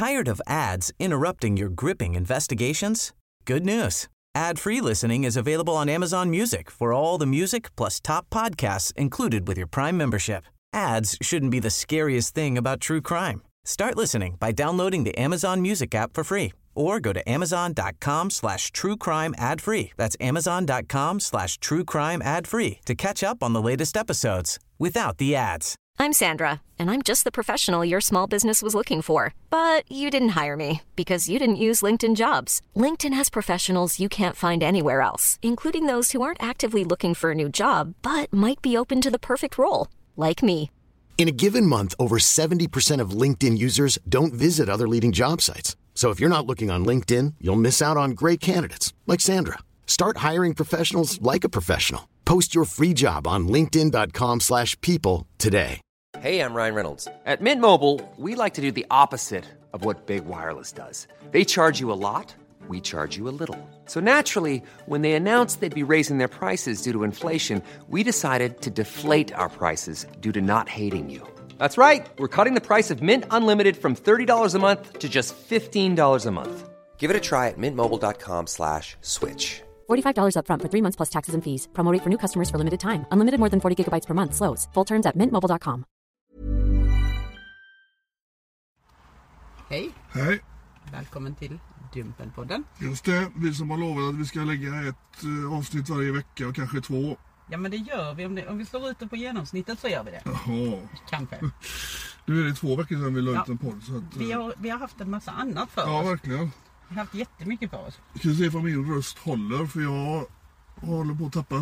Tired of ads interrupting your gripping investigations? Good news. Ad-free listening is available on Amazon Music for all the music plus top podcasts included with your Prime membership. Ads shouldn't be the scariest thing about true crime. Start listening by downloading the Amazon Music app for free or go to amazon.com/truecrime ad-free. That's amazon.com/truecrime ad-free to catch up on the latest episodes without the ads. I'm Sandra, and I'm just the professional your small business was looking for. But you didn't hire me because you didn't use LinkedIn Jobs. LinkedIn has professionals you can't find anywhere else, including those who aren't actively looking for a new job, but might be open to the perfect role, like me. In a given month, over 70% of LinkedIn users don't visit other leading job sites. So if you're not looking on LinkedIn, you'll miss out on great candidates like Sandra. Start hiring professionals like a professional. Post your free job on linkedin.com/people today. Hey, I'm Ryan Reynolds. At Mint Mobile, we like to do the opposite of what Big Wireless does. They charge you a lot, we charge you a little. So naturally, when they announced they'd be raising their prices due to inflation, we decided to deflate our prices due to not hating you. That's right. We're cutting the price of Mint Unlimited from $30 a month to just $15 a month. Give it a try at mintmobile.com/switch. $45 up front for 3 months plus taxes and fees. Promo rate for new customers for limited time. Unlimited more than 40 gigabytes per month. Slows full terms at mintmobile.com. Hej. Hej. Välkommen till Dumpen-podden. Just det, vi som har lovat att vi ska lägga ett avsnitt varje vecka och kanske 2. Ja, men det gör vi. Om vi slår ut det på genomsnittet så gör vi det. Jaha. Kanske. Nu är det 2 veckor sedan vi la ut en podd. Så att, vi har haft en massa annat för oss. Ja, verkligen. Vi har haft jättemycket för oss. Vi kan se om min röst håller, för jag håller på att tappa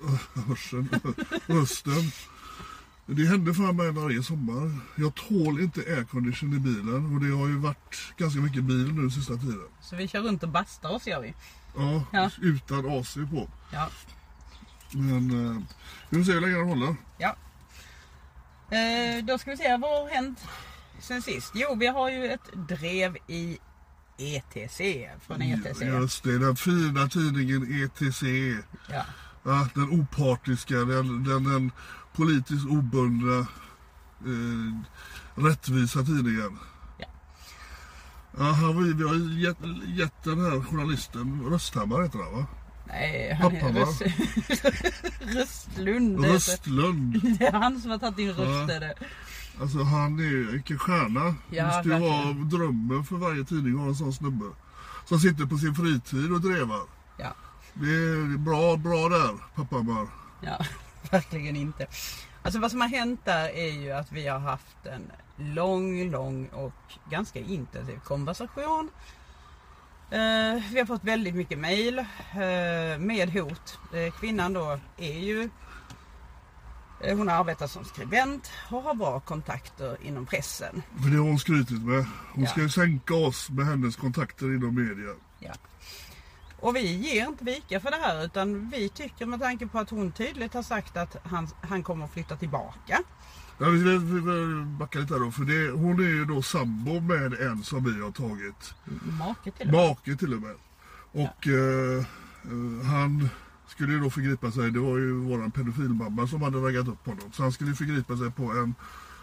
rösten. Det händer för mig varje sommar. Jag tål inte aircondition i bilen, och det har ju varit ganska mycket bil nu sista tiden. Så vi kör runt och bastar oss, gör vi. Ja. Utan AC på. Ja. Men vi får se hur länge den håller. Ja. Då ska vi se, vad har hänt sen sist? Jo, vi har ju ett drev i ETC, från ETC. Just det, den fina tidningen ETC. Ja. Ja, den opartiska, den politiskt obundna, rättvisa tidningen. Ja. Ja, vi har gett den här journalisten, Rösthammar heter han, va? Nej, han är Röstlund. Det är han som har tagit in röster. Ja. Alltså han är ju en stjärna. Ja, det måste ju vara drömmen för varje tidning att ha en sån snubbe som sitter på sin fritid och drevar. Ja. Det är bra där, Pappamar. Ja, verkligen inte. Alltså vad som har hänt där är ju att vi har haft en lång och ganska intensiv konversation. Vi har fått väldigt mycket mejl med hot. Kvinnan då är ju, hon arbetar som skribent och har bra kontakter inom pressen. För det har hon skrytit med. Hon ska ju sänka oss med hennes kontakter inom media. Ja. Och vi ger inte vika för det här, utan vi tycker, med tanke på att hon tydligt har sagt att han kommer att flytta tillbaka. Ja, vi backar lite här då, för hon är ju då sambo med en som vi har tagit. Make till och med. Och han skulle ju då förgripa sig, det var ju våran pedofilmamma som hade raggat upp honom. Så han skulle förgripa sig på en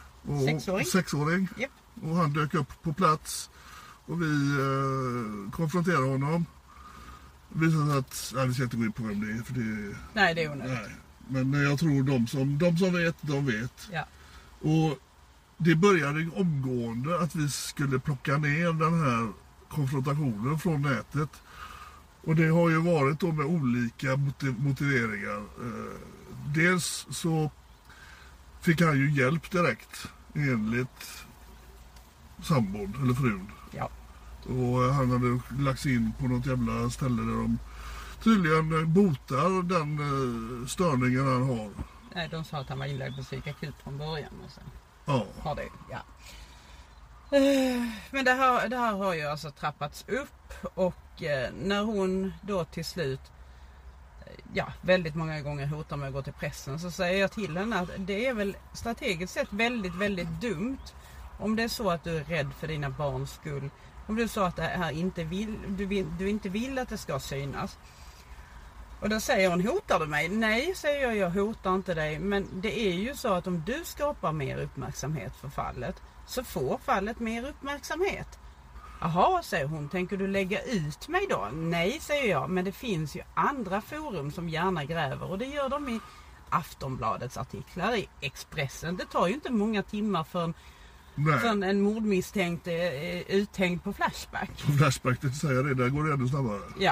6-åring. Yep. Och han dök upp på plats och vi konfronterade honom. Det visade sig att, vi ska inte gå in på vem det är, för det... Nej, det är onödigt. Men jag tror de som vet, de vet. Ja. Och det började omgående att vi skulle plocka ner den här konfrontationen från nätet. Och det har ju varit då med olika motiveringar. Dels så fick han ju hjälp direkt enligt sambon eller frun. Ja. Och han hade lagts in på något jävla ställe där de tydligen botar den störningen han har. Nej, de sa att han var inlagd på psykakut från början. Och sen har det, ja. Men det här har ju alltså trappats upp, och när hon då till slut väldigt många gånger hotar med att gå till pressen, så säger jag till henne att det är väl strategiskt sett väldigt, väldigt dumt om det är så att du är rädd för dina barns skull. Om du sa att det här du inte vill att det ska synas. Och då säger hon, hotar du mig? Nej, säger jag hotar inte dig. Men det är ju så att om du skapar mer uppmärksamhet för fallet, så får fallet mer uppmärksamhet. Jaha, säger hon, tänker du lägga ut mig då? Nej, säger jag, men det finns ju andra forum som gärna gräver och det gör de i Aftonbladets artiklar, i Expressen. Det tar ju inte många timmar för en mordmisstänkt är uthängd på Flashback. Flashback, det säger det, där går det ännu snabbare. Ja.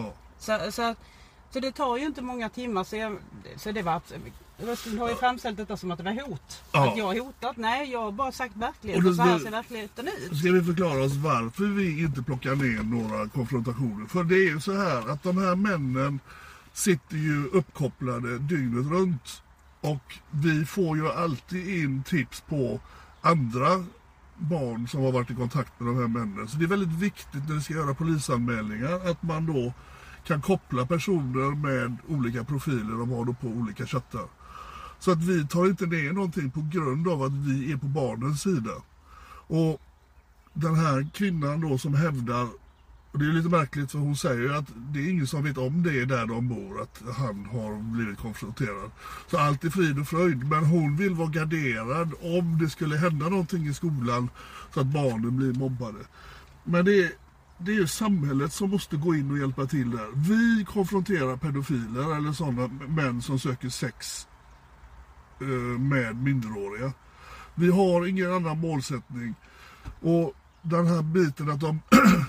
Så det tar ju inte många timmar, så det var Röstlund har ju framställt detta som att det var hot. Ja. Att jag har hotat. Nej, jag har bara sagt verkligheten och så här ser verkligheten ut. Ska vi förklara oss varför vi inte plockar ner några konfrontationer? För det är ju så här att de här männen sitter ju uppkopplade dygnet runt. Och vi får ju alltid in tips på andra barn som har varit i kontakt med de här männen. Så det är väldigt viktigt när det ska göra polisanmälningar att man då kan koppla personer med olika profiler de har då på olika chattar. Så att vi tar inte ner någonting på grund av att vi är på barnens sida. Och den här kvinnan då som hävdar, och det är lite märkligt för hon säger ju att det är ingen som vet om det är där de bor, att han har blivit konfronterad. Så allt är frid och fröjd, men hon vill vara garderad om det skulle hända någonting i skolan så att barnen blir mobbade. Men det är ju samhället som måste gå in och hjälpa till där. Vi konfronterar pedofiler eller sådana män som söker sex med minderåriga. Vi har ingen annan målsättning. Och den här biten att de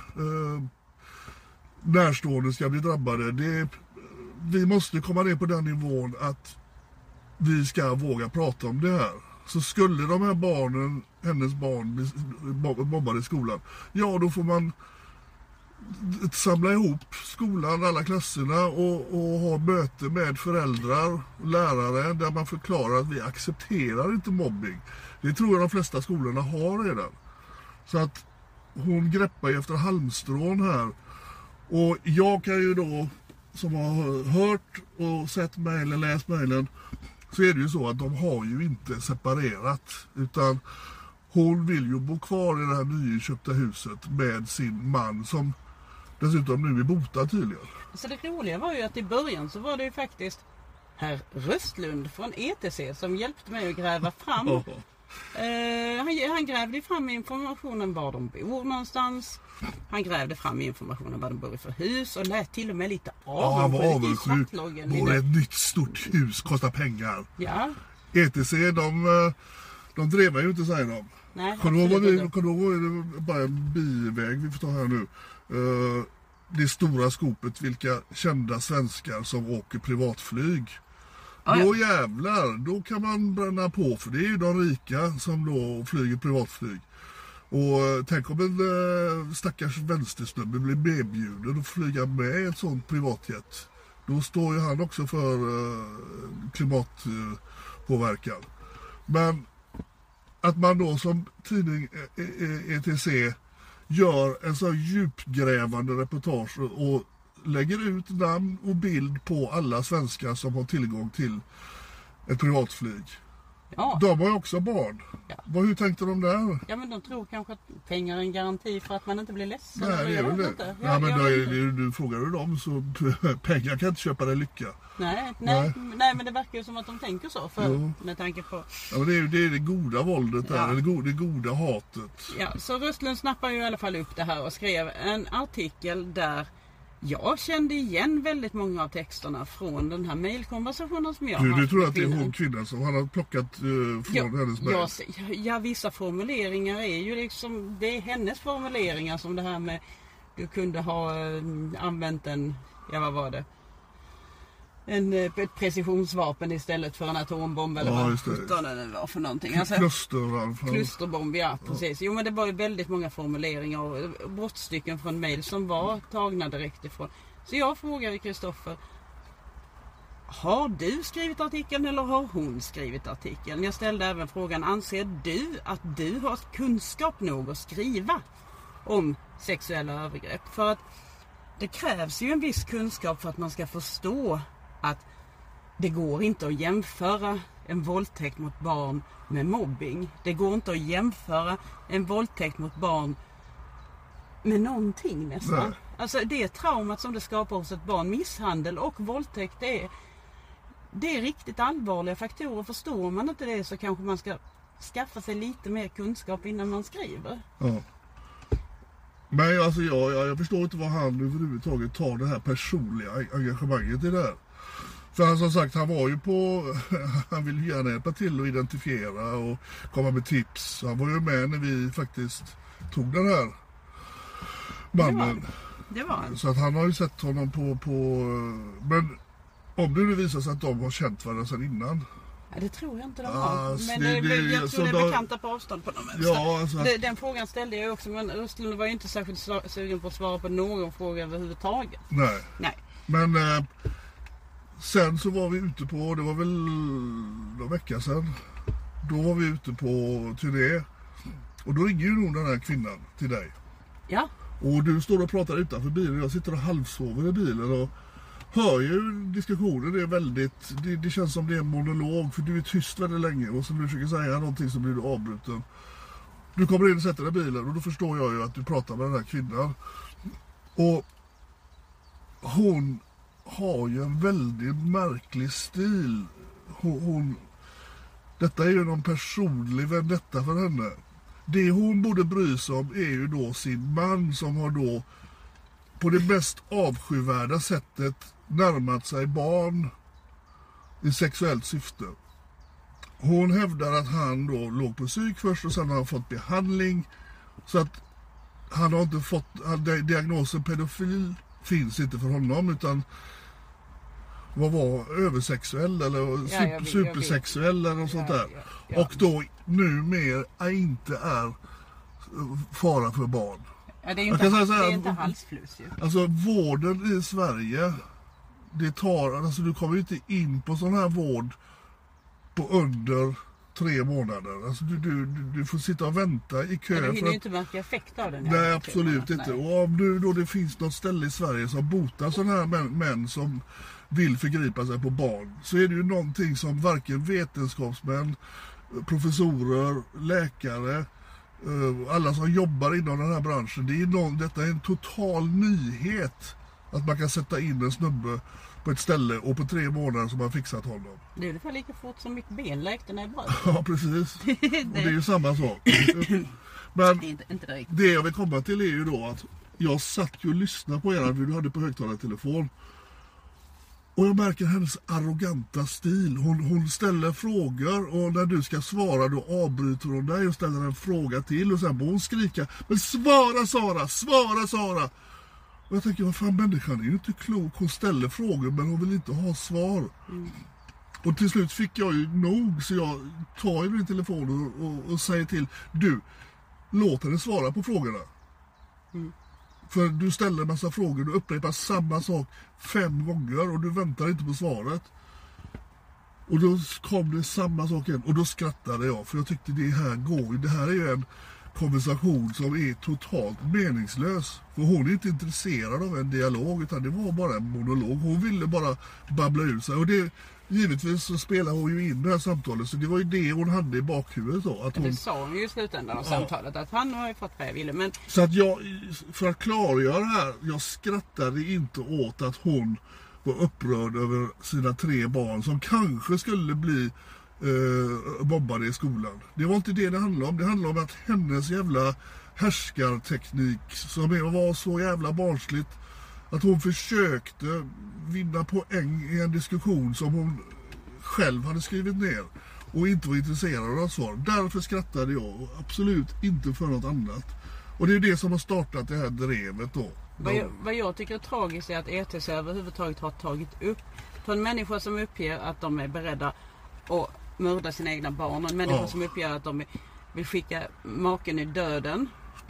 närstående ska bli drabbade, vi måste komma ner på den nivån att vi ska våga prata om det här. Så skulle de här barnen, hennes barn, bli mobbade i skolan, ja då får man samla ihop skolan, alla klasserna och ha möte med föräldrar och lärare där man förklarar att vi accepterar inte mobbing. Det tror jag de flesta skolorna har redan. Så att hon greppar efter halmstrån här. Och jag kan ju då, som har hört och sett mejlen, läst mejlen, så är det ju så att de har ju inte separerat. Utan hon vill ju bo kvar i det här nyinköpta huset med sin man som dessutom nu är botad tydligen. Så det roliga var ju att i början så var det ju faktiskt herr Röstlund från ETC som hjälpte mig att gräva fram. Han grävde fram informationen var de bor någonstans. Han grävde fram informationen vad de bor i för hus och lät till och med lite han var avundsjuk. Vore ett nytt stort hus, kostar pengar. Ja. ETC, de drevar ju inte, säger de. Nej, kommer bara en biväg vi får ta här nu. Det stora skopet, vilka kända svenskar som åker privatflyg. Då jävlar, då kan man bränna på, för det är ju de rika som då flyger privatflyg. Och tänk om en stackars vänstersnubbe blir medbjuden och flyga med ett sånt privatjet. Då står ju han också för klimatpåverkan. Men att man då som tidning ETC gör en så djupgrävande reportage och lägger ut namn och bild på alla svenskar som har tillgång till ett privatflyg. Ja. De har ju också barn. Ja. Hur tänkte de där? Ja, men de tror kanske att pengar är en garanti för att man inte blir ledsen. Nej, det är väl det. Ja, men du frågar du dem så pengar kan inte köpa dig lycka. Nej, men det verkar ju som att de tänker så med tanke på... Ja, men det är det goda våldet där, det goda hatet. Ja, så Röstlund snappar ju i alla fall upp det här och skrev en artikel där jag kände igen väldigt många av texterna från den här mejlkonversationen som jag har. Du tror att det är hon kvinnan som han har plockat från hennes mejl? Ja, vissa formuleringar är ju liksom, det är hennes formuleringar som det här med du kunde ha använt vad var det? Ett precisionsvapen istället för en atombomb eller vad det var för någonting. Alltså, klusterbomb, ja, precis. Jo, men det var ju väldigt många formuleringar och brottstycken från mejl som var tagna direkt ifrån. Så jag frågade Kristoffer, har du skrivit artikeln eller har hon skrivit artikeln? Jag ställde även frågan, anser du att du har kunskap nog att skriva om sexuella övergrepp? För att det krävs ju en viss kunskap för att man ska förstå att det går inte att jämföra en våldtäkt mot barn med mobbing. Det går inte att jämföra en våldtäkt mot barn med någonting nästan. Nej. Alltså det traumat som det skapar hos ett barn, misshandel och våldtäkt, det är riktigt allvarliga faktorer. Förstår man inte det så kanske man ska skaffa sig lite mer kunskap innan man skriver. Ja. Men alltså jag förstår inte vad han överhuvudtaget tar det här personliga engagemanget i det här. För han som sagt, han var ju han vill ju gärna hjälpa till att identifiera och komma med tips. Han var ju med när vi faktiskt tog den här mannen. Det var han. Så att han har ju sett honom på men om det nu visar sig att de har känt varandra sedan innan. Ja, det tror jag inte de har. Alltså, men jag tror det är bekanta på avstånd på dem. Ja, alltså, den frågan ställde jag också, men Östlund var ju inte särskilt sugen på att svara på någon fråga överhuvudtaget. Nej. Men sen så var vi ute på, det var väl några veckor sedan. Då var vi ute på turné. Och då ringer ju nog den här kvinnan till dig. Ja. Och du står och pratar utanför bilen. Jag sitter och halvsover i bilen och hör ju diskussionen. Det är väldigt, det känns som det är en monolog. För du är tyst väldigt länge. Och så när du försöker säga någonting så blir du avbruten. Du kommer in och sätter dig i bilen. Och då förstår jag ju att du pratar med den här kvinnan. Och hon har ju en väldigt märklig stil. Detta är ju någon personlig vendetta för henne. Det hon borde bry sig om är ju då sin man som har då på det mest avskyvärda sättet närmat sig barn i sexuellt syfte. Hon hävdar att han då låg på psyk först och sen har han fått behandling. Så att han har inte fått, diagnosen pedofil finns inte för honom utan vad var översexuell eller supersexuell eller något sånt där. Ja. Och då numera inte är fara för barn. Ja, det är inte, det är inte halsflus ju. Alltså vården i Sverige, det tar, alltså du kommer ju inte in på sån här vård på under 3 månader. Alltså du får sitta och vänta i kö. Men du hinner ju inte märka effekt av den. Nej, absolut inte. Nej. Och om nu då det finns något ställe i Sverige som botar sådana här män som vill förgripa sig på barn, så är det ju någonting som varken vetenskapsmän, professorer, läkare, alla som jobbar inom den här branschen, detta är en total nyhet att man kan sätta in en snubbe på ett ställe och på 3 månader som har fixat honom. Det är ungefär lika fort som mitt ben läkte när jag bröt. Ja, precis. Och det är ju samma sak. Men det jag vill komma till är ju då att jag satt ju och lyssnade på er, du hade på högtalartelefon. Och jag märker hennes arroganta stil. Hon ställer frågor och när du ska svara då avbryter hon dig och ställer en fråga till. Och sen börjar hon skrika, men svara Sara, svara Sara! Och jag tänker, vad fan, människan är ju inte klok. Hon ställer frågor men hon vill inte ha svar. Mm. Och till slut fick jag ju nog så jag tar ju min telefon och säger till, du, låt henne svara på frågorna. Mm. För du ställer en massa frågor, du upprepar samma sak 5 gånger och du väntar inte på svaret. Och då kom det samma sak igen och då skrattade jag för jag tyckte det här är ju en konversation som är totalt meningslös. För hon är inte intresserad av en dialog utan det var bara en monolog. Hon ville bara babbla ut sig och det... Givetvis så spelar hon ju in det här samtalet så det var ju det hon hade i bakhuvudet då. Att hon... Det sa hon ju i slutändan av samtalet att han har ju fått vad jag ville. Men... Så att jag, för att klargöra det här, jag skrattade inte åt att hon var upprörd över sina 3 barn som kanske skulle bli mobbade i skolan. Det var inte det handlade om. Det handlade om att hennes jävla härskarteknik som var så jävla barnsligt att hon försökte vinna poäng i en diskussion som hon själv hade skrivit ner och inte var intresserad av svar. Därför skrattade jag och absolut inte för något annat. Och det är det som har startat det här drevet då. Vad jag tycker är tragiskt är att ETC överhuvudtaget har tagit upp för en människa som uppger att de är beredda att mörda sina egna barn och en människa som uppger att de vill skicka maken i döden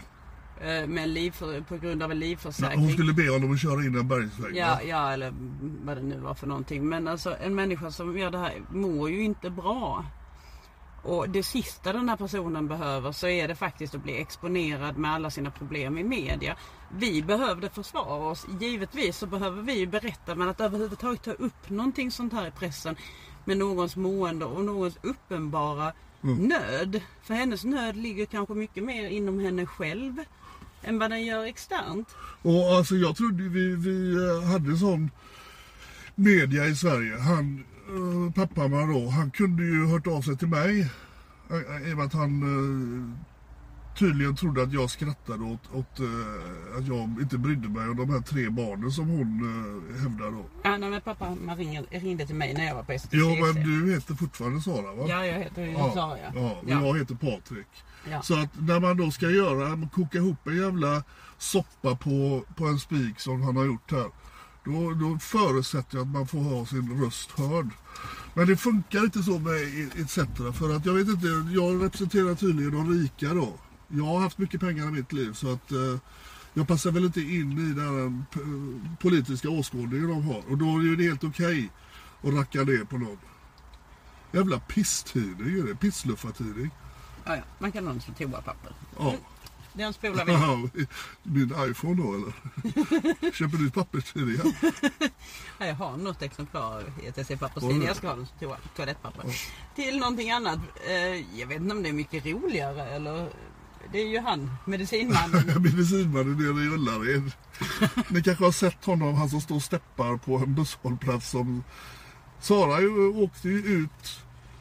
med på grund av en livförsäkring. Hon skulle be honom att köra in en bergsvägg. Ja, eller vad det nu var för någonting. Men alltså en människa som gör det här mår ju inte bra. Och det sista den här personen behöver så är det faktiskt att bli exponerad med alla sina problem i media. Vi behövde försvara oss. Givetvis så behöver vi berätta, men att överhuvudtaget ta upp någonting sånt här i pressen med någons mående och någons uppenbara nöd. För hennes nöd ligger kanske mycket mer inom henne själv än vad den gör externt. Och alltså jag trodde vi hade sån media i Sverige. Pappa då, han kunde ju hört av sig till mig i och med att han tydligen trodde att jag skrattade åt att jag inte brydde mig om de här 3 barnen som hon hävdar då. Ja, men pappa man ringde till mig när jag var på STCC. Ja, men du heter fortfarande Sara, va? Ja, jag heter Sara. Ja, jag heter Patrik. Ja. Så att när man då ska koka ihop en jävla soppa på en spik som han har gjort här, då förutsätter jag att man får ha sin röst hörd. Men det funkar inte så med etc. För att jag vet inte, jag representerar tydligen de rika då. Jag har haft mycket pengar i mitt liv, så att jag passar väl inte in i den politiska åskådningen de har. Och då är det helt okej att racka ner på någon. Jävla pisstidning är det, pissluffartidning. Ja, man kan nog slå toapapper. Ja. Den spolar vi. Min iPhone då, eller? Köper du papperstidningar? Jag har något exemplar i ett papperstidning. Jag ska ha den som toalettpapper. Till någonting annat. Jag vet inte om det är mycket roligare eller... Det är ju han, medicinmannen. Medicinmannen nere i Ullared. Ni kanske har sett honom, han som står och steppar på en busshållplats som... Sara åkte ju ut.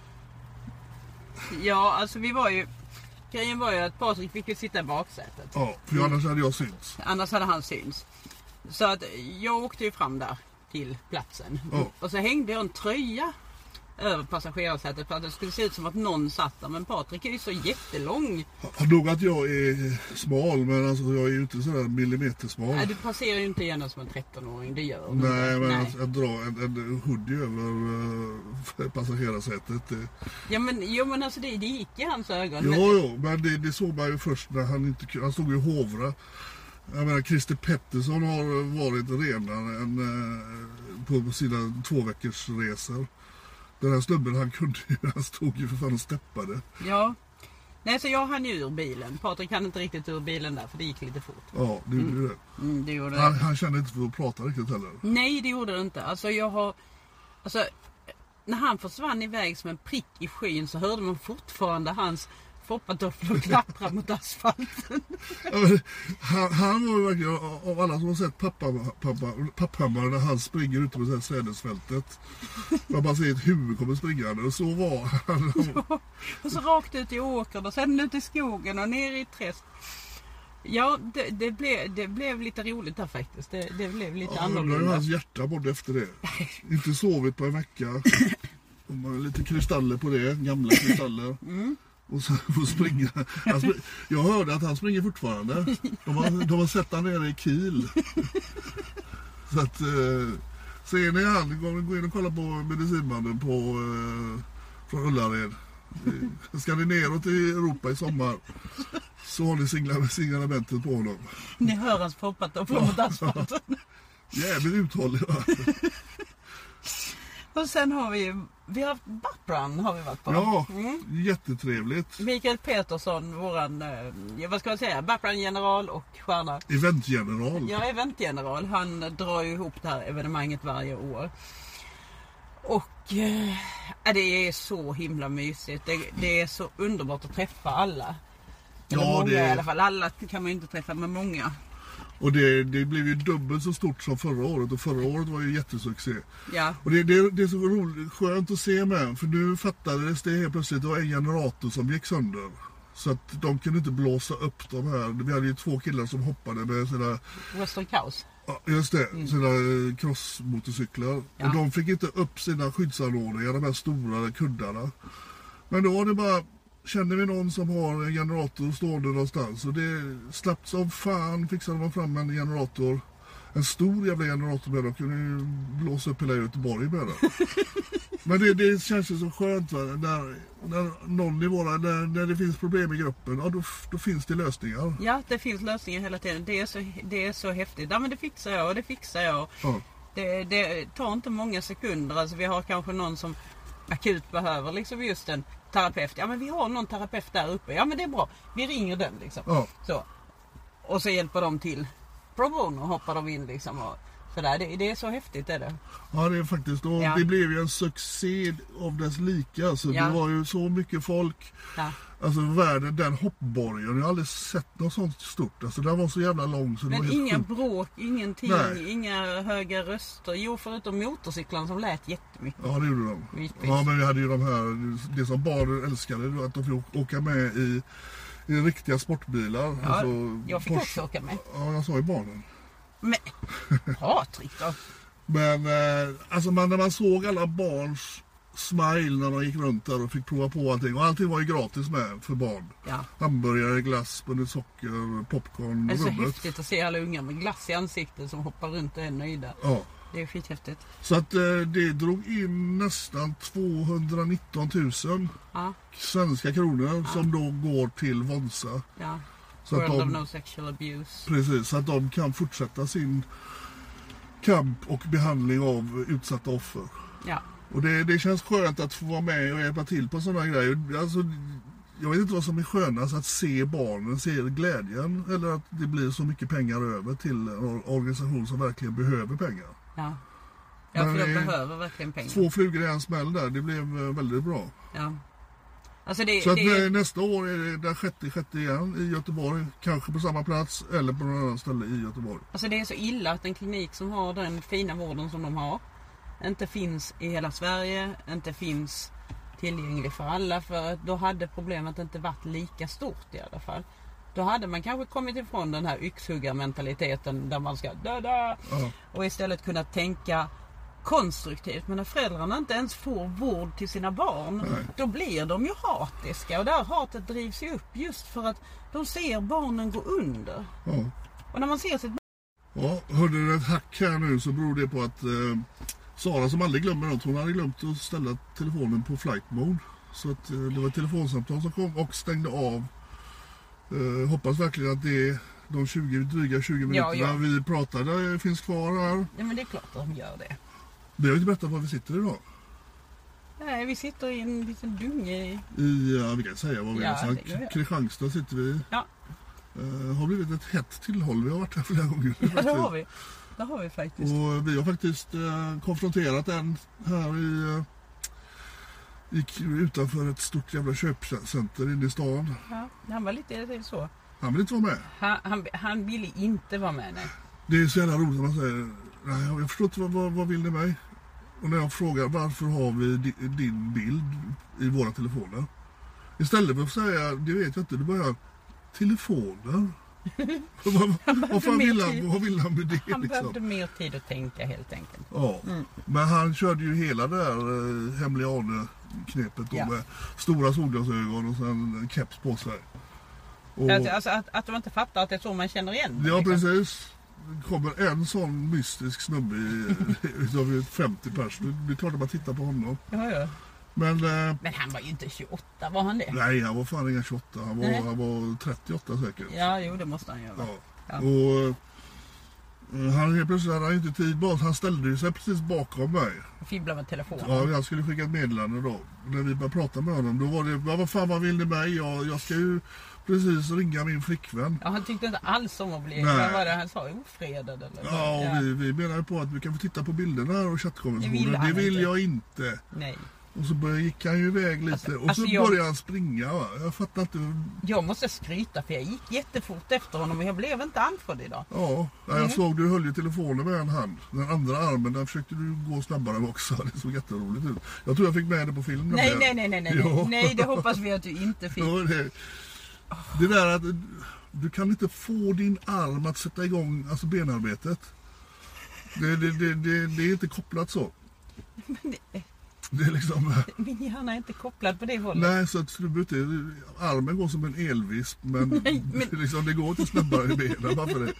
Ja, alltså grejen var ju att Patrik fick ju sitta i baksätet. Ja, för annars hade jag synts. Annars hade han synts. Så att jag åkte ju fram där till platsen. Ja. Och så hängde jag en tröja över passagerarsätet för att det skulle se ut som att någon satt där. Men Patrik är ju så jättelång. Jag nog att jag är smal, men alltså jag är ju inte sådär millimetersmal. Nej, du passerar ju inte igenom som en 13-åring, det gör du. Nej, men alltså, att dra en hoodie över passagerarsätet. Ja, men alltså det gick i hans ögon. Jo, men det såg man ju först när han stod i hovra. Jag menar, Christer Pettersson har varit renare än på sina 2 veckors resor. Den här snubben, han stod ju för fan och steppade. Ja. Nej, så jag hann ju ur bilen. Patrik hann inte riktigt ur bilen där, för det gick lite fort. Ja, det gjorde det. Det gjorde han kände inte för att prata riktigt heller. Nej, det gjorde det inte. Alltså när han försvann iväg som en prick i skyn så hörde man fortfarande hans foppatofflor klappra mot asfalten. Ja, han var ju verkligen, av alla som har sett Papphammar när han springer ute på sädesfältet. Man bara ser ett huvud kommer springande, och så var han. Ja, och så rakt ut i åkern och sen ut i skogen och ner i ett träsk. Ja, det blev lite roligt där faktiskt. Det blev lite annorlunda. Nu har hans hjärta bort efter det. Inte sovit på en vecka. Och lite kristaller på det, gamla kristaller. Och så får springa. Jag hörde att han springer fortfarande. De har sett han nere i Kiel. Så att ser ni han gå in och kolla på medicinmannen från Ullared. Ska ni neråt i Europa i sommar, så har ni signalementet på honom. Ni hör hans foppatofflor mot asfalten. Jävligt uthållig, va? Och sen har vi har haft Bapran har vi varit på. Ja, jättetrevligt. Mikael Petersson, våran, vad ska man säga, Bapran-general och stjärna. Eventgeneral. Ja, eventgeneral. Han drar ju ihop det här evenemanget varje år. Och det är så himla mysigt. Det är så underbart att träffa alla. Eller många i alla fall. Alla kan man ju inte träffa, men många. Och det blev ju dubbelt så stort som förra året. Och förra året var ju jättesuccé. Ja. Och det är så roligt, skönt att se med. För nu fattades det helt plötsligt. Det var en generator som gick sönder. Så att de kunde inte blåsa upp de här. Vi hade ju 2 killar som hoppade med sina... Western Cows. Ja, just det. Sina crossmotorcyklar. Ja. Och de fick inte upp sina skyddsanordningar, de här stora kuddarna. Men då var det bara... Kände vi någon som har en generator stående någonstans, och det snabbt som fan fixade man fram en generator, en stor jävla generator med, och kunde ju blåsa upp hela Göteborg med den. Men det känns ju så skönt, va? När någon i när det finns problem i gruppen, ja, då finns det lösningar. Ja, det finns lösningar hela tiden. Det är så häftigt. Ja, men det fixar jag. Ja. Det tar inte många sekunder. Alltså, vi har kanske någon som akut behöver liksom just en terapeut. Ja, men vi har någon terapeut där uppe. Ja, men det är bra. Vi ringer den liksom. Ja. Så. Och så hjälper de till. Pro bono hoppar de in liksom. Och sådär. Det är så häftigt, är det. Ja, det är faktiskt. Och det blev ju en succé av dess lika. Alltså, det var ju så mycket folk. Ja. Alltså världen, den hoppborgen. Jag har aldrig sett något sånt stort. Alltså den var så jävla lång. Så men det var inga helt bråk, ingenting. Nej. Inga höga röster. Jo, förutom motorcyklarna som lät jättemycket. Ja, det gjorde de. Ja, men vi hade ju de här, det som barnen älskade, att de fick åka med i riktiga sportbilar. Ja, alltså, jag fick också åka med. Ja, jag sa ju barnen. Men, Patrik då? Men alltså när man såg alla barns smile när de gick runt där och fick prova på allting. Och allting var ju gratis med för barn. Ja. Hamburgare, glass, bundet socker, popcorn. Det är så rubbet. häftigt att se alla unga med glass i ansiktet som hoppar runt och är nöjda. Ja. Det är skithäftigt. Så att det drog in nästan 219 000 svenska kronor som då går till Vonsa. Ja. Så att World of No Sexual Abuse. Precis, så att de kan fortsätta sin kamp och behandling av utsatta offer. Ja. Och det känns skönt att få vara med och hjälpa till på sådana grejer. Alltså, jag vet inte vad som är skönast, att se barnen, se glädjen, eller att det blir så mycket pengar över till en organisation som verkligen behöver pengar. Ja, för jag behöver verkligen pengar. 2 flugor i en smäll där, det blev väldigt bra. Ja. Alltså så att nästa år är det den 6 igen i Göteborg, kanske på samma plats eller på någon annan ställe i Göteborg. Alltså det är så illa att en klinik som har den fina vården som de har inte finns i hela Sverige, inte finns tillgänglig för alla, för då hade problemet inte varit lika stort i alla fall. Då hade man kanske kommit ifrån den här yxhuggarmentaliteten där man ska döda och istället kunnat tänka konstruktivt. Men när föräldrarna inte ens får vård till sina barn, då blir de ju hatiska, och där hatet drivs ju upp just för att de ser barnen gå under. Ja. Och när man ser sitt... Ja, hörde du ett hack här nu så beror det på att Sara, som aldrig glömmer något, hon hade glömt att ställa telefonen på flight mode. Så att det var ett telefonsamtal som kom och stängde av. Hoppas verkligen att det de dryga 20 minuterna vi pratade finns kvar här. Ja, men det är klart att de gör det. Vi har inte berättat var vi sitter idag. Nej, vi sitter i en liten dunge vi kan säga vad vi har sagt. Kristianstad sitter vi. Ja. Har blivit ett hett tillhåll. Vi har varit här flera gånger. Ja, det har vi. Det har vi faktiskt. Och vi har faktiskt konfronterat en här utanför ett stort jävla köpcenter inne i stan. Ja, han var lite så. Han vill inte vara med. Han ville inte vara med, nej. Det är så jävla roligt när man säger, nej, jag förstår inte, vad vill ni mig? Och när jag frågar varför har vi din bild i våra telefoner? Istället för att säga, det vet jag inte, det börjar telefoner. Vad vill han med det? Han behövde mer tid att tänka helt enkelt. Ja, men han körde ju hela det där hemliga Arne-knepet med stora solglasögon och sen en keps på sig. Och, alltså att de inte fattar att det är så man känner igen. Ja, liksom. Precis. Det kommer en sån mystisk snubbe utav 50 pers. Det är klart att man tittar på honom. Ja. Men han var ju inte 28, var han det? Nej, han var fan ingen 28. Han var 38 säkert. Ja, jo, det måste han göra. Ja. Och han helt plötsligt hade inte tid bort. Han ställde sig precis bakom mig. Och fibblade med telefonen. Ja, jag skulle skicka ett meddelande då. När vi började prata med honom, då var det, vad vill ni mig? Jag ska ju precis ringa min flickvän. Ja, han tyckte inte alls om att bli, vad var det han sa, ofredad eller? Ja, och vi menar på att vi kan få titta på bilderna här och chattkonversationen. Det vill jag inte. Nej. Och så gick han ju iväg lite och så började han springa. Va? Jag fattar inte. Jag måste skryta för jag gick jättefort efter honom och jag blev inte andfådd idag. Ja, jag såg du höll ju telefonen med en hand. Den andra armen, där försökte du gå snabbare också. Det såg jätteroligt ut. Jag tror jag fick med det på filmen. Nej, det hoppas vi att du inte fick. Ja, det där att du kan inte få din arm att sätta igång alltså benarbetet. Det är inte kopplat så. Det är liksom... Min hjärna är inte kopplad på det hållet. Nej, så att armen går som en elvisp, men, liksom, det går inte snabbare i benen bara för det.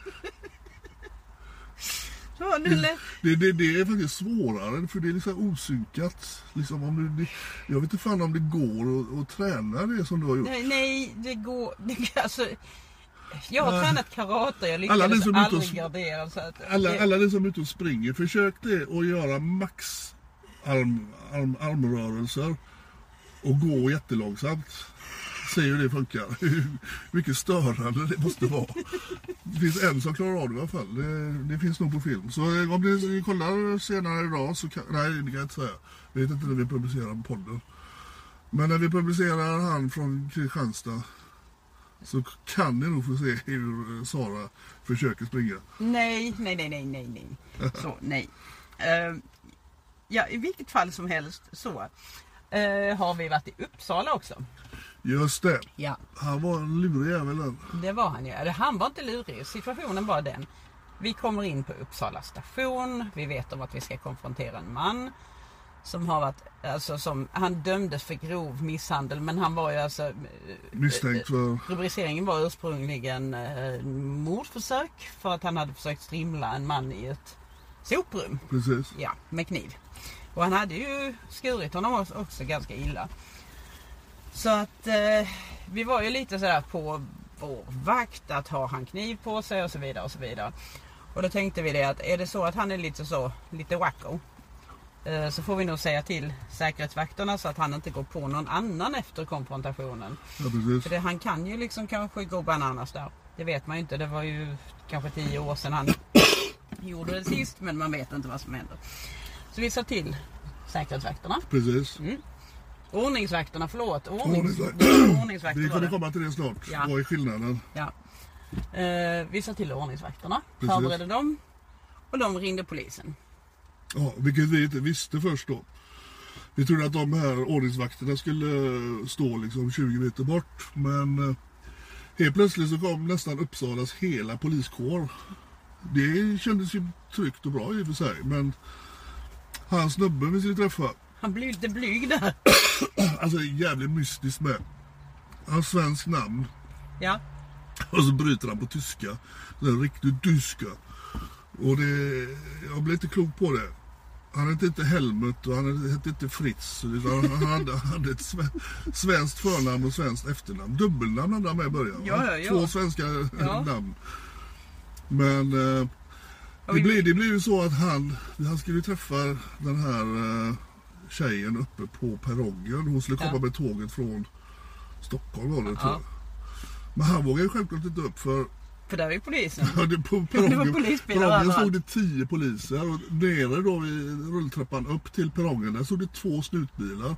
Ja, det är faktiskt svårare, för det är liksom osynkat. Liksom jag vet inte fan om det går att träna det som du har gjort. Nej, det går... alltså, jag har tränat karate, jag lyckades aldrig gardera. Så att alla ni som är ute och springer, försök det att göra max armrörelser och gå jättelångsamt. Se hur det funkar. Hur mycket störande det måste vara. Det finns en som klarar av det i alla fall. Det finns nog på film. Så om ni kollar senare idag så nej, det kan jag inte säga. Jag vet inte när vi publicerar podden. Men när vi publicerar han från Kristianstad så kan ni nog få se hur Sara försöker springa. Nej. Så, nej. Ja, i vilket fall som helst så. har vi varit i Uppsala också. Just det. Ja. Han var en lurig jävel. Det var han, ja. Han var inte lurig. Situationen var den. Vi kommer in på Uppsala station. Vi vet om att vi ska konfrontera en man som har varit, alltså han dömdes för grov misshandel, men han var ju alltså misstänkt för... Rubriceringen var ursprungligen mordförsök för att han hade försökt strimla en man i ett soprum. Precis. Ja, med kniv. Och han hade ju skurit honom också ganska illa. Så att vi var ju lite sådär på vår vakt att ha han kniv på sig och så vidare och så vidare. Och då tänkte vi det att är det så att han är lite wacko, så får vi nog säga till säkerhetsvakterna så att han inte går på någon annan efter konfrontationen. Ja, precis. För han kan ju liksom kanske gå bananas där. Det vet man ju inte. Det var ju kanske 10 år sedan han gjorde det sist, men man vet inte vad som händer. Så vi sa till säkerhetsvakterna. Precis. Ordningsvakterna, förlåt. Ordningsvakter. Vi kommer komma till det snart. Ja. Vad är skillnaden? Ja. Vi sa till ordningsvakterna. Förberedde dem. Och de ringde polisen. Ja, vilket vi inte visste först då. Vi trodde att de här ordningsvakterna skulle stå liksom 20 meter bort. Men helt plötsligt så kom nästan Uppsalas hela poliskår. Det kändes ju tryggt och bra i och för sig. Men hans snubbe vi skulle träffa. Han blev lite blyg där. Alltså jävligt mystiskt med. Han har svensk namn. Ja. Och så bryter han på tyska. Det är riktigt tyska. Och jag blev inte klok på det. Han hette inte Helmut och han hette inte Fritz. Han hade ett svenskt förnamn och svenskt efternamn. Dubbelnamn hade han med i början. Ja. 2 svenska namn. Men det blev ju så att han skulle träffa den här tjejen uppe på perrongen. Hon skulle komma med tåget från Stockholm var det, tror jag. Men han vågade ju självklart inte upp för där är polisen. Ja, på perrongen, polisbilar stod det 10 poliser och nere då i rulltrappan upp till perrongen där stod det 2 snutbilar.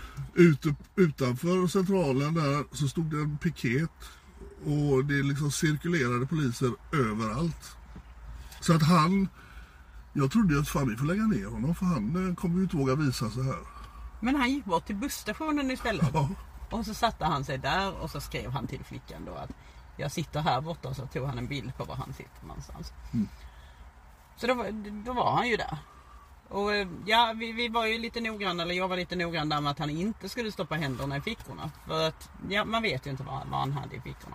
Utanför centralen där så stod det en piket och det liksom cirkulerade poliser överallt. Så att jag trodde att fan vi får lägga ner honom för han kommer ju inte våga visa sig här. Men han gick bort till busstationen istället. Ja. Och så satte han sig där och så skrev han till flickan då att jag sitter här borta, och så tog han en bild på var han sitter någonstans. Så då var han ju där. Och ja, vi var ju lite noggranna, eller jag var lite noggrann där med att han inte skulle stoppa händerna i fickorna. För att ja, man vet ju inte vad han hade i fickorna.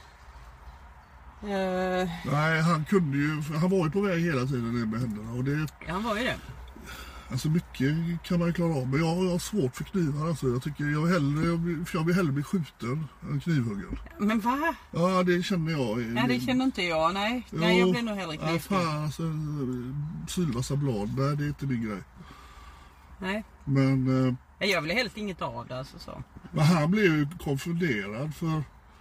Nej, han var ju på väg hela tiden med händerna. Och ja, han var ju det. Alltså mycket kan man ju klara av. Men jag har svårt för knivar. Alltså. Jag vill hellre bli skjuten än knivhuggen. Men va? Ja, det känner jag. Nej, det känner inte jag. Nej, jag blir nog hellre knivhuggen. Ja, fan, alltså, sylvassa blad. Nej, det är inte min grej. Nej. Men... jag vill helt inget av det. Alltså, så. Men han blev ju konfunderad för...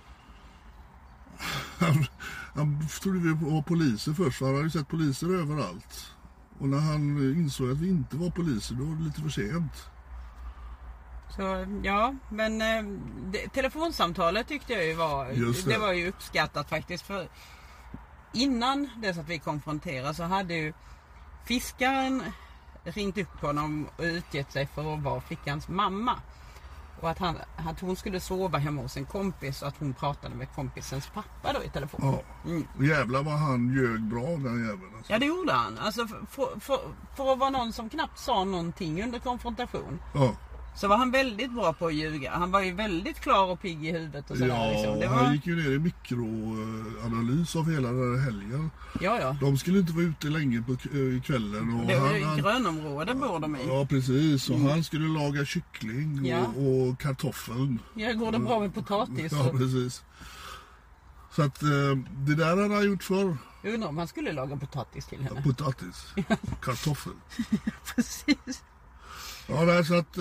Han trodde vi var poliser först. För han hade ju sett poliser överallt. Och när han insåg att vi inte var poliser, då var det lite för sent. Så ja, men telefonsamtalet tyckte jag ju det var ju uppskattat faktiskt. För innan dess att vi konfronterade så hade ju fiskaren ringt upp honom och utgett sig för att vara flickans mamma. Och att hon skulle sova hemma hos en kompis och att hon pratade med kompisens pappa då i telefon. Ja, jävlar vad han ljög bra den jäveln. Alltså. Ja, det gjorde han. Alltså för att vara någon som knappt sa någonting under konfrontation. Ja. Så var han väldigt bra på att ljuga. Han var ju väldigt klar och pigg i huvudet och sådär. Ja, liksom. Han gick ju ner i mikroanalys av hela den här helgen. Ja. De skulle inte vara ute länge på kvällen. Och det var grönområden bor de i. Ja, precis. Och han skulle laga kyckling och kartoffeln. Ja, går det bra med potatis? Ja, precis. Så att det där hade han gjort förr. Undrar om han skulle laga potatis till henne. Ja, potatis. Kartoffel. Precis. Ja, så att...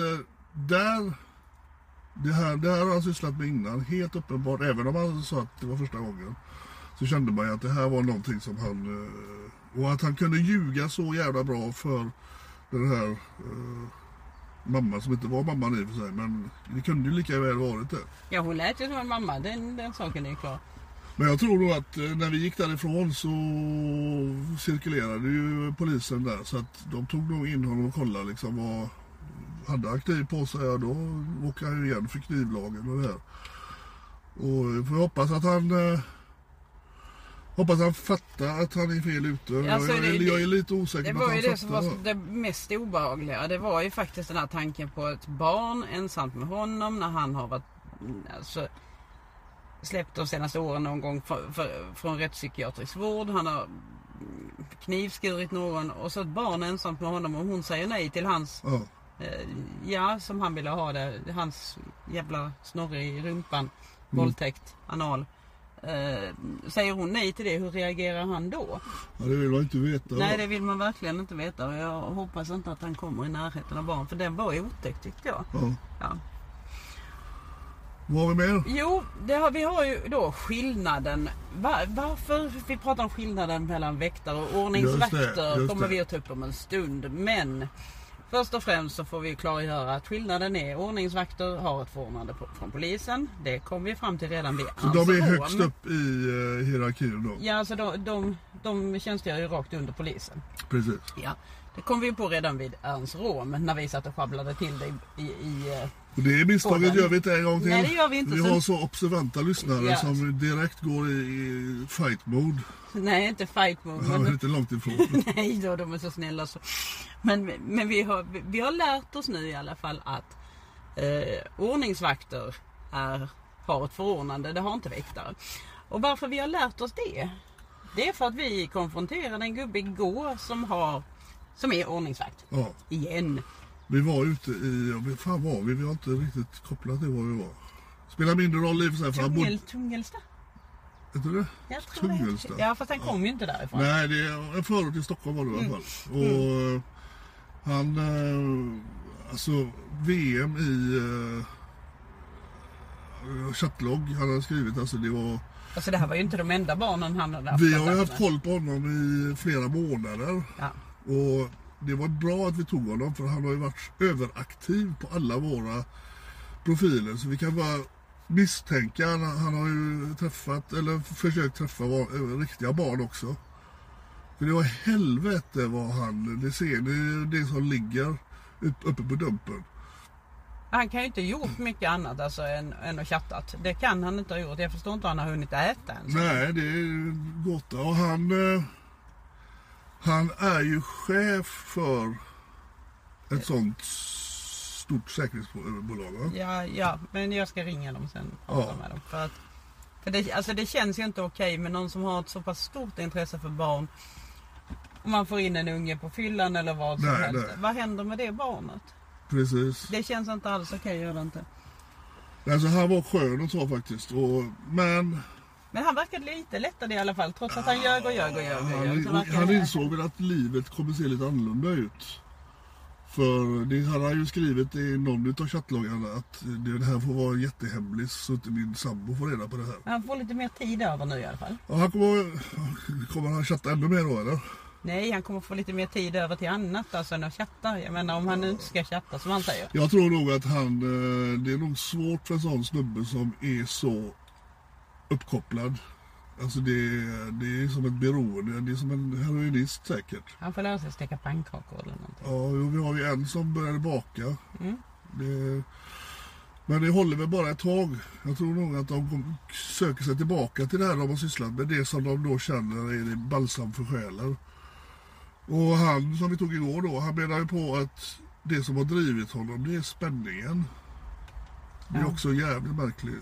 Det här har han sysslat med innan, helt uppenbart. Även om han sa att det var första gången, så kände man att det här var någonting som han... Och att han kunde ljuga så jävla bra för den här mamma som inte var mamman i för sig. Men det kunde ju lika väl varit det. Ja, hon lät ju som en mamma, den saken är ju klar. Men jag tror nog att när vi gick därifrån så cirkulerade ju polisen där. Så att de tog nog in honom och kollade liksom hade han kniv på sig, då åker han ju igen för knivlagen och det här. Och får hoppas att han fattar att han är fel ute. Alltså, jag är lite osäker på att han fattar. Det var ju det som var det mest obehagliga. Det var ju faktiskt den här tanken på ett barn ensamt med honom när han har varit släppt de senaste åren någon gång från rättspsykiatrisk vård. Han har knivskurit någon och så ett barn ensamt med honom och hon säger nej till hans som han ville ha det. Hans jävla snorre i rumpan. Våldtäkt, anal. Säger hon nej till det, hur reagerar han då? Ja, det vill man inte veta. Nej, det vill man verkligen inte veta. Och jag hoppas inte att han kommer i närheten av barn. För den var ju otäckt, tyckte jag. Ja. Vad har vi mer? Jo, vi har ju då skillnaden. Varför vi pratar om skillnaden mellan väktare och ordningsvakter just kommer vi att ta upp om en stund. Men först och främst så får vi klargöra att skillnaden är ordningsvakter har ett förordnande från polisen. Det kom vi fram till redan vid Så de är högst upp i hierarkin då? Ja, alltså de tjänstgör ju rakt under polisen. Precis. Ja, det kom vi på redan vid Ernst Rom när vi satt och sjabblade till det i och det är misstaget gör vi inte en gång till. Nej, det gör vi inte. Vi har så observanta lyssnare som direkt går i fight mode. Nej, inte fight mode. Ja, men inte långt ifrån. Nej då, de är så snälla så. Men vi har lärt oss nu i alla fall att ordningsvakter har ett förordnande. Det har inte väktare. Och varför vi har lärt oss det är för att vi konfronterade en gubbe igår som är ordningsvakt. Ja. Igen. Vi var ute i... Fan var vi? Vi har inte riktigt kopplat till var vi var. Spelar mindre roll i och för sig. Tungelsta? Vet du det? Jag tror Tungelsta. Ja, fast han kom ju inte därifrån. Nej, det är en förort i Stockholm var det i alla fall. Och han... Alltså, VM i... chattlogg han hade skrivit. Alltså det var... Alltså det här var ju inte de enda barnen han hade haft. Vi har ju haft koll på honom i flera månader. Ja. Och... Det var bra att vi tog honom för han har ju varit överaktiv på alla våra profiler. Så vi kan bara misstänka. Han har ju träffat eller försökt träffa riktiga barn också. För det var helvete vad han... Det ser ni det som ligger uppe på dumpen. Han kan ju inte ha gjort mycket annat alltså, än att chattat. Det kan han inte ha gjort. Jag förstår inte om han har hunnit äta än. Nej, det är gott. Och han är ju chef för ett sånt stort säkerhetsbolag. Ja, men jag ska ringa dem sen och prata med dem. För det känns ju inte okej med någon som har ett så pass stort intresse för barn. Om man får in en unge på fyllan eller vad som helst. Nej. Vad händer med det barnet? Precis. Det känns inte alls okej, gör det inte. Alltså han var skön och så faktiskt. Men han verkade lite lättare i alla fall, trots att han ljög. Han insåg väl att livet kommer se lite annorlunda ut. För han har ju skrivit i någon av chattloggarna att det här får vara jättehemligt så att min sambo får reda på det här. Han får lite mer tid över nu i alla fall. Ja, kommer han chatta ännu mer då eller? Nej, han kommer få lite mer tid över till annat alltså, än att chatta. Jag menar om han nu inte ska chatta som han säger. Jag tror nog att det är nog svårt för en sån snubbe som är så uppkopplad. Alltså det är som ett beroende. Det är som en heroinist säkert. Han får lära sig steka pannkakor eller någonting. Ja, vi har ju en som började baka. Men det håller väl bara ett tag. Jag tror nog att de söker sig tillbaka till det här de har sysslat med. Det som de då känner är det balsam för själen. Och han som vi tog igår då, han menar ju på att det som har drivit honom det är spänningen. Det är också jävligt märkligt.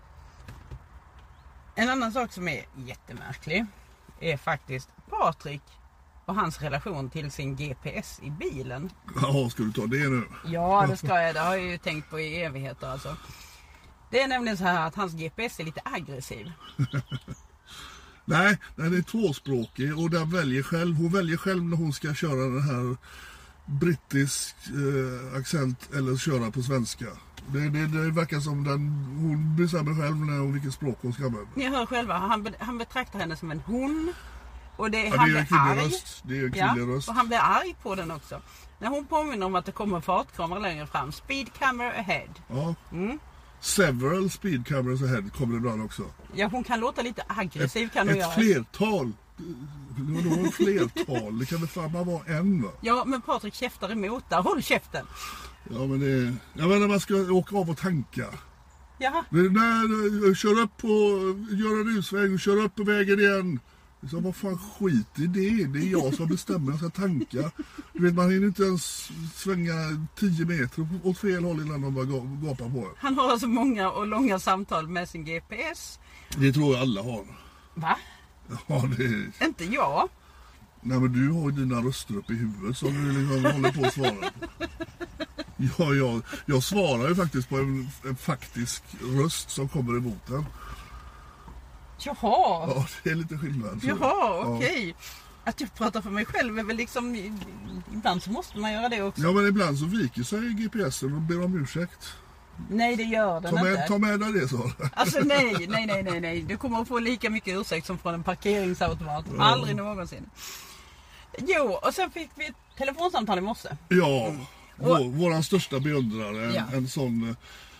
En annan sak som är jättemärklig är faktiskt Patrik och hans relation till sin GPS i bilen. Ja, ska du ta det nu? Ja, det ska jag. Det har jag ju tänkt på i evigheter alltså. Det är nämligen så här att hans GPS är lite aggressiv. Nej, den är tvåspråkig och hon väljer själv när hon ska köra den här brittisk accent eller köra på svenska. Det verkar som hon bestämmer själv vilket språk hon ska använda. Ni hör själva, han betraktar henne som en hon. Och han blir arg. Det är en kvinnlig röst. Och han blir arg på den också. När hon påminner om att det kommer fartkamera längre fram. Speed camera ahead. Ja. Several speed cameras ahead kommer det ibland också. Ja, hon kan låta lite aggressiv kan hon göra. Ett flertal. Det var ett flertal. Det kan väl fan bara vara en va? Ja, men Patrik käftar emot där. Håll käften. Ja, men det... Jag menar, man ska åka av och tanka. Jaha. Nej, kör upp på... Gör en rusväg och kör upp på vägen igen. Så vad fan, skit i det. Det är jag som bestämmer. Jag ska tanka. Du vet, man hinner inte ens svänga 10 meter åt fel håll innan de bara gapar på er. Han har alltså många och långa samtal med sin GPS. Det tror jag alla har. Va? Ja, det är... Inte jag. Nej, men du har ju dina röster upp i huvudet som du liksom håller på att svara. Ja, jag svarar ju faktiskt på en faktisk röst som kommer emot den. Jaha. Ja, det är lite skillnad. Jaha, okej. Ja. Att jag pratar för mig själv är väl liksom... Ibland så måste man göra det också. Ja, men ibland så viker sig GPSen och ber om ursäkt. Nej, det gör den inte. Ta med dig det, så. Alltså nej. Du kommer att få lika mycket ursäkt som från en parkeringsautomat. Ja. Aldrig någonsin. Jo, och sen fick vi ett telefonsamtal i morse. Ja, våran största beundrare. Ja. En sån...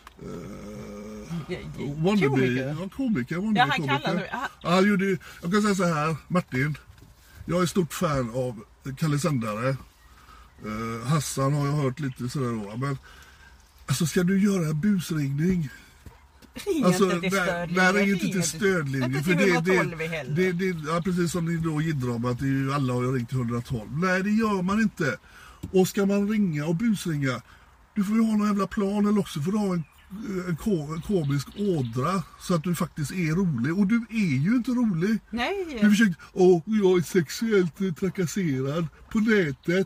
komiker. Ja, han kallar det. Jag kan säga så här, Martin. Jag är stort fan av Kalle Sändare. Hassan har jag hört lite sådär då. Men alltså, ska du göra en busringning? Ring inte till stödlinjen. Nej, ring inte till stödlinjen. Inte till 112 heller. Ja, precis som ni då gidrar om att det är ju, alla har ju ringt till 112. Nej, det gör man inte. Och ska man ringa och busringa, du får ju ha någon jävla plan, eller också får du ha en komisk ådra så att du faktiskt är rolig. Och du är ju inte rolig. Nej. Du försöker, jag är sexuellt trakasserad på nätet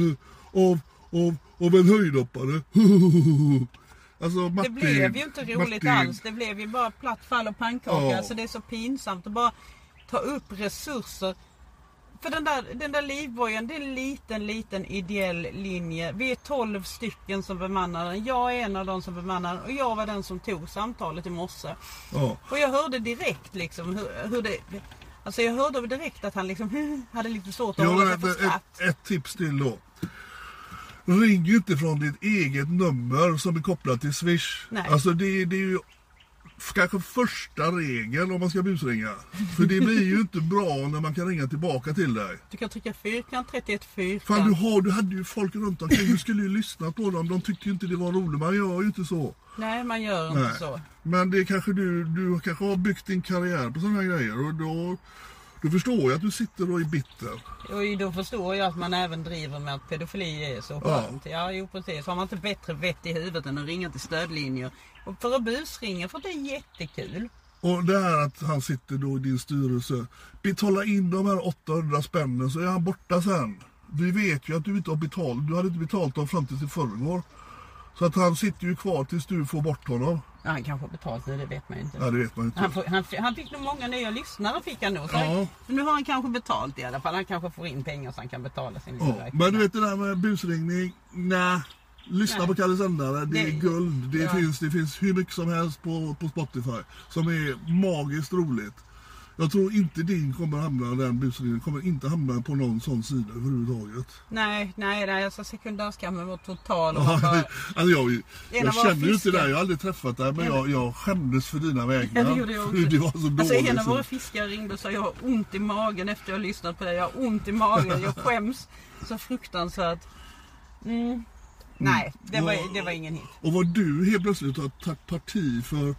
av en höjdhoppare. Alltså, Martin, det blev ju inte roligt alls. Det blev ju bara platt fall och pannkaka. Ja. Alltså det är så pinsamt att bara ta upp resurser. För den där livbojen, det är en liten ideell linje. Vi är 12 stycken som bemannar den. Jag är en av dem som bemannar den. Och jag var den som tog samtalet i morse. Ja. Och jag hörde direkt liksom hur det... Alltså jag hörde direkt att han liksom hade lite svårt att hålla sig för skratt. Ett tips till då. Ring inte från ditt eget nummer som är kopplat till Swish. Nej. Alltså det är ju kanske första regeln om man ska busringa. För det blir ju inte bra när man kan ringa tillbaka till dig. Du kan trycka fyrkant, 31 fyrkant. Fan, du hade ju folk runt omkring. Du skulle ju lyssna på dem. De tyckte ju inte det var roligt. Man gör ju inte så. Nej, man gör inte så. Men det är kanske du kanske har byggt din karriär på sådana här grejer. Och då förstår jag att du sitter och är bitter. Och då förstår jag att man även driver med att pedofili är så skönt. Ja, jo precis. Har man inte bättre vett i huvudet än att ringa till stödlinjer. Och för att busringa, för det är jättekul. Och det här att han sitter då i din styrelse. Betala in de här 800 spännen så är han borta sen. Vi vet ju att du inte har betalt. Du hade inte betalt dem fram till förrgår. Så att han sitter ju kvar tills du får bort honom. Ja, han kanske har betalt nu, det vet man ju inte. Ja, det vet man inte. Han fick nog många nya lyssnare, fick han nog. Ja. Nu har han kanske betalt i alla fall. Han kanske får in pengar så han kan betala sin lilla verksamhet. Men du vet det där med busringning? Nej. Lyssna på Kalle Sändare, det är guld. Det finns hur mycket som helst på Spotify som är magiskt roligt. Jag tror inte den busringen kommer inte hamna på någon sån sida överhuvudtaget. Nej, alltså sekundärskammen var total. Alltså jag känner ju inte det, jag har aldrig träffat dig, men jag skämdes för dina vägnar. Ja, det gjorde jag också. Det var så dåligt. Alltså en av våra fiskare ringde och sa jag har ont i magen efter jag har lyssnat på det. Jag har ont i magen, jag skäms så fruktansvärt. Nej, det var ingen hit. Och vad du helt plötsligt har tagit parti för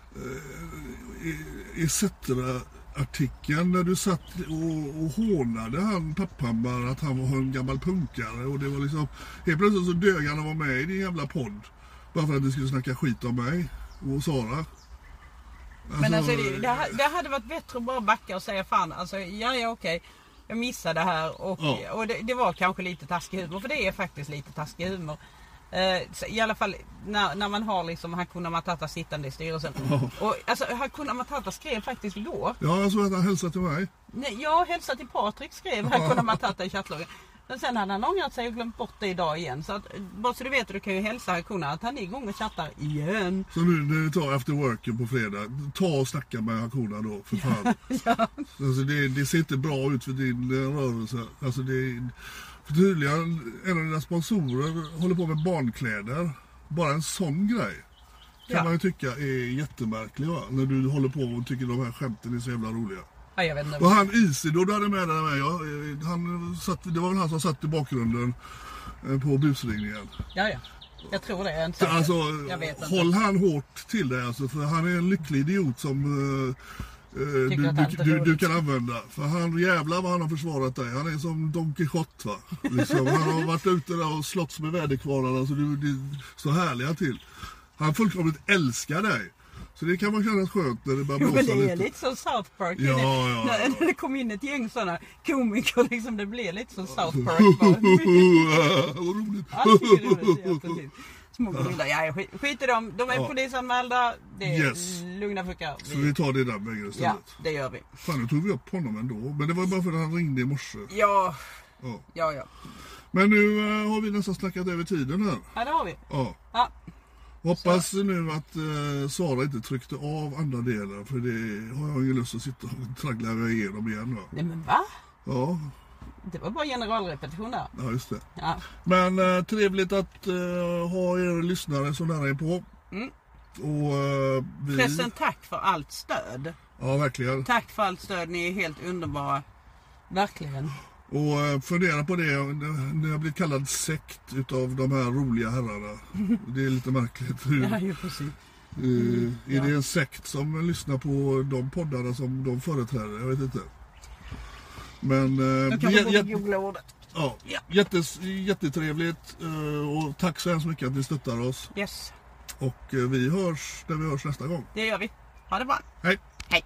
ETC-artikeln när du satt och hånade han Papphammar att han var en gammal punkare, och det var liksom helt plötsligt så dög han att vara med i din jävla podd bara för att du skulle snacka skit om mig och Sara. Alltså, men alltså det hade varit bättre att bara backa och säga fan, alltså okej. Jag missade det här och det var kanske lite taskig humor, för det är faktiskt lite taskig humor. I alla fall när man har liksom Hakuna Matata sittande i styrelsen. Och alltså Hakuna Matata skrev faktiskt igår. Ja, jag såg att han hälsade till mig. Nej, jag hälsade till Patrik, skrev Hakuna Matata i chattloggen. Men sen hade han ångrat sig och glömt bort det idag igen. Så att, bara så du vet, du kan ju hälsa Hakuna att han är igång och chattar igen. Så nu när du tar after worken på fredag, ta och snacka med Hakuna då, för fan. Ja. Alltså det ser inte bra ut för din rörelse. Alltså för tydligen, en av dina sponsorer håller på med barnkläder. Bara en sån grej kan man ju tycka är jättemärklig, va? När du håller på och tycker de här skämten är så jävla roliga. Ja, jag vet inte. Och han Isidor du hade med dig med, det var väl han som satt i bakgrunden på busringningen. Ja. Jag tror det är en sak. Alltså, jag vet inte. håll han hårt till dig alltså, för han är en lycklig idiot som du kan använda. För han jävlar vad han har försvarat dig. Han är som Don Quixote, va? Liksom, han har varit ute där och slått med väderkvarnarna, så du så härliga till. Han fullkomligt älskar dig. Så det kan man känna skönt när det börjar blåsa lite. Men det är lite som South Park. Ja. När det kom in ett gäng sådana komiker, liksom, det blir lite som South Park. Vad roligt. Allt är roligt, ja, precis. Små bilder. Ja, skit i dem. De är polisanmälda. Det är lugna fuckar. Så vi tar det där vägen istället. Ja, det gör vi. Fan, nu tog vi upp honom ändå. Men det var bara för att han ringde i morse. Ja. Men nu har vi nästan snackat över tiden här. Ja, det har vi. Ja. Hoppas nu att Sara inte tryckte av andra delen. För det har jag ingen lust att sitta och traggla igenom igen. Va? Nej, men va? Ja. Det var bara generalrepetition där. Ja, just det. Ja. Men trevligt att ha er lyssnare så nära er på. Och Förresten, tack för allt stöd. Ja, verkligen. Tack för allt stöd, ni är helt underbara. Verkligen. Och fundera på det, när jag blir kallad sekt utav de här roliga herrarna. Det är lite märkligt. Ja, ju precis. Är det en sekt som lyssnar på de poddarna som de företräder? Jag vet inte. Men då kan man både googla ordet. Ja, jättetrevligt. Och tack så hemskt mycket att ni stöttar oss. Yes. Och vi hörs när vi hörs nästa gång. Det gör vi. Ha det bra. Hej. Hej.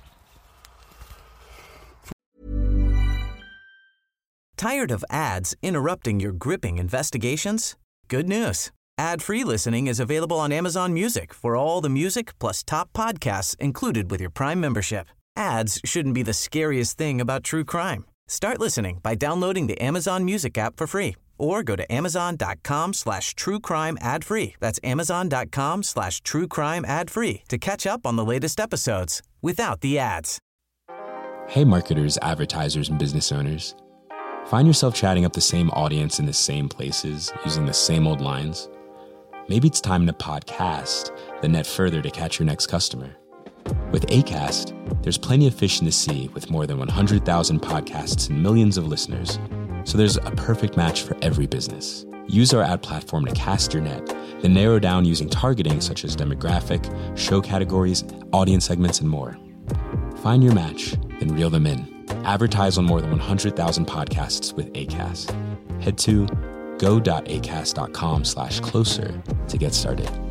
Tired of ads interrupting your gripping investigations? Good news. Ad-free listening is available on Amazon Music for all the music plus top podcasts included with your Prime membership. Ads shouldn't be the scariest thing about true crime. Start listening by downloading the Amazon Music app for free or go to amazon.com/truecrime ad-free. That's amazon.com/truecrime ad-free to catch up on the latest episodes without the ads. Hey marketers, advertisers, and business owners. Find yourself chatting up the same audience in the same places using the same old lines? Maybe it's time to podcast, then net further to catch your next customer. With Acast, there's plenty of fish in the sea with more than 100,000 podcasts and millions of listeners. So there's a perfect match for every business. Use our ad platform to cast your net, then narrow down using targeting such as demographic, show categories, audience segments, and more. Find your match, then reel them in. Advertise on more than 100,000 podcasts with Acast. Head to go.acast.com/closer to get started.